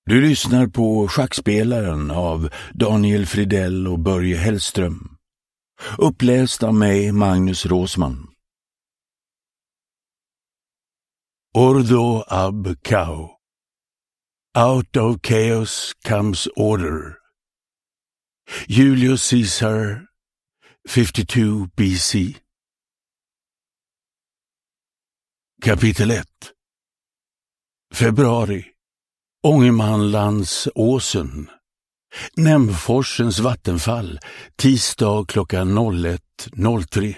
Du lyssnar på Schackspelaren av Daniel Fridell och Börje Hellström. Uppläst av mig, Magnus Råsman. Ordo ab Chaos. Out of chaos comes order. Julius Caesar, 52 BC. Kapitel 1. Februari. Ångermanlandsåsen. Nämforsens vattenfall. Tisdag klockan 01.03.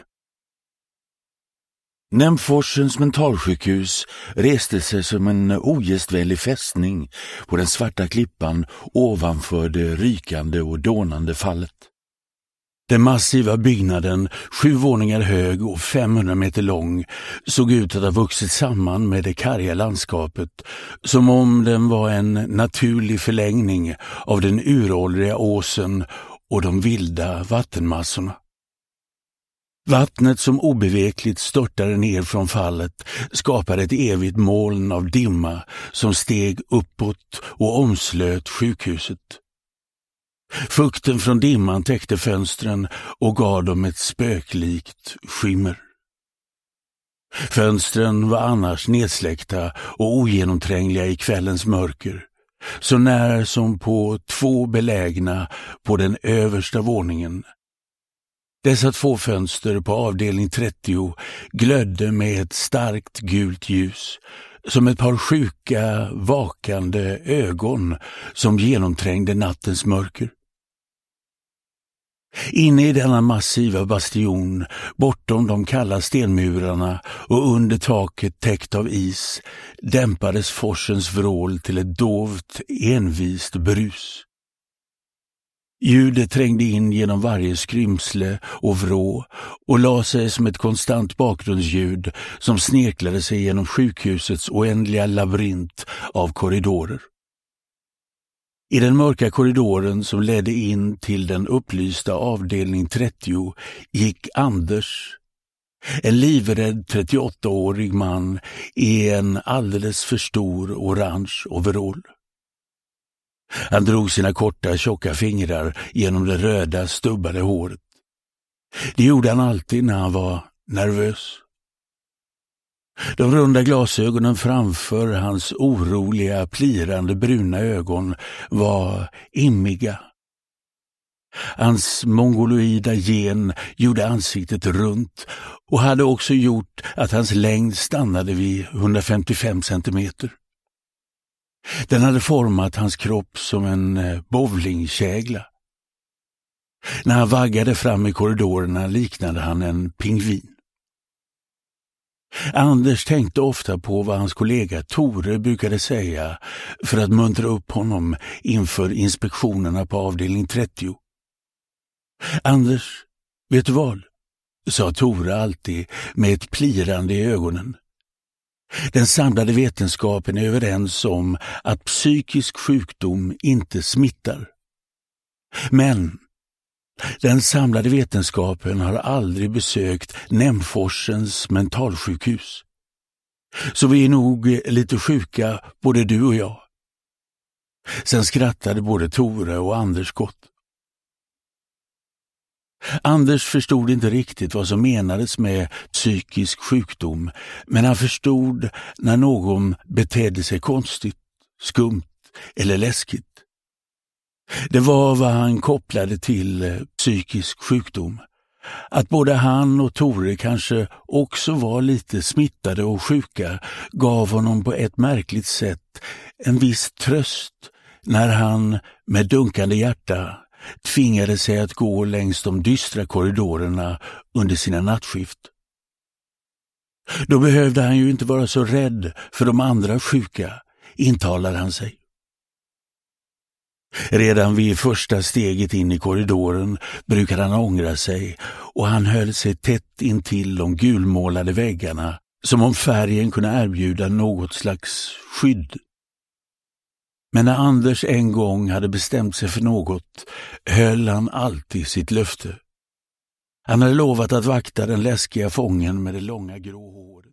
Nämforsens mentalsjukhus reste sig som en ogästvänlig fästning på den svarta klippan ovanför det rykande och dånande fallet. Den massiva byggnaden, 7 våningar hög och 500 meter lång, såg ut att ha vuxit samman med det karga landskapet, som om den var en naturlig förlängning av den uråldriga åsen och de vilda vattenmassorna. Vattnet som obevekligt störtade ner från fallet skapade ett evigt moln av dimma som steg uppåt och omslöt sjukhuset. Fukten från dimman täckte fönstren och gav dem ett spöklikt skimmer. Fönstren var annars nedsläckta och ogenomträngliga i kvällens mörker, så när som på 2 belägna på den översta våningen. Dessa 2 fönster på avdelning 30 glödde med ett starkt gult ljus, som ett par sjuka, vakande ögon som genomträngde nattens mörker. Inne i denna massiva bastion, bortom de kalla stenmurarna och under taket täckt av is, dämpades forsens vrål till ett dovt, envist brus. Ljudet trängde in genom varje skrymsle och vrå och la sig som ett konstant bakgrundsljud som snirklade sig genom sjukhusets oändliga labyrint av korridorer. I den mörka korridoren som ledde in till den upplysta avdelning 30 gick Anders, en livrädd 38-årig man i en alldeles för stor orange overall. Han drog sina korta, tjocka fingrar genom det röda, stubbade håret. Det gjorde han alltid när han var nervös. De runda glasögonen framför hans oroliga, plirande bruna ögon var immiga. Hans mongoloida gen gjorde ansiktet runt och hade också gjort att hans längd stannade vid 155 centimeter. Den hade format hans kropp som en bowlingkägla. När han vaggade fram i korridorerna liknade han en pingvin. Anders tänkte ofta på vad hans kollega Tore brukade säga för att muntra upp honom inför inspektionerna på avdelning 30. Anders, vet du vad? Sa Tore alltid med ett plirande i ögonen. Den samlade vetenskapen är överens om att psykisk sjukdom inte smittar. Men den samlade vetenskapen har aldrig besökt Nämforsens mentalsjukhus. Så vi är nog lite sjuka, både du och jag. Sen skrattade både Tore och Anders gott. Anders förstod inte riktigt vad som menades med psykisk sjukdom, men han förstod när någon betedde sig konstigt, skumt eller läskigt. Det var vad han kopplade till psykisk sjukdom. Att både han och Tore kanske också var lite smittade och sjuka gav honom på ett märkligt sätt en viss tröst när han med dunkande hjärta tvingade sig att gå längs de dystra korridorerna under sina nattskift. Då behövde han ju inte vara så rädd för de andra sjuka, intalade han sig. Redan vid första steget in i korridoren brukade han ångra sig och han höll sig tätt intill de gulmålade väggarna som om färgen kunde erbjuda något slags skydd. Men när Anders en gång hade bestämt sig för något höll han alltid sitt löfte. Han hade lovat att vakta den läskiga fången med det långa grå håret.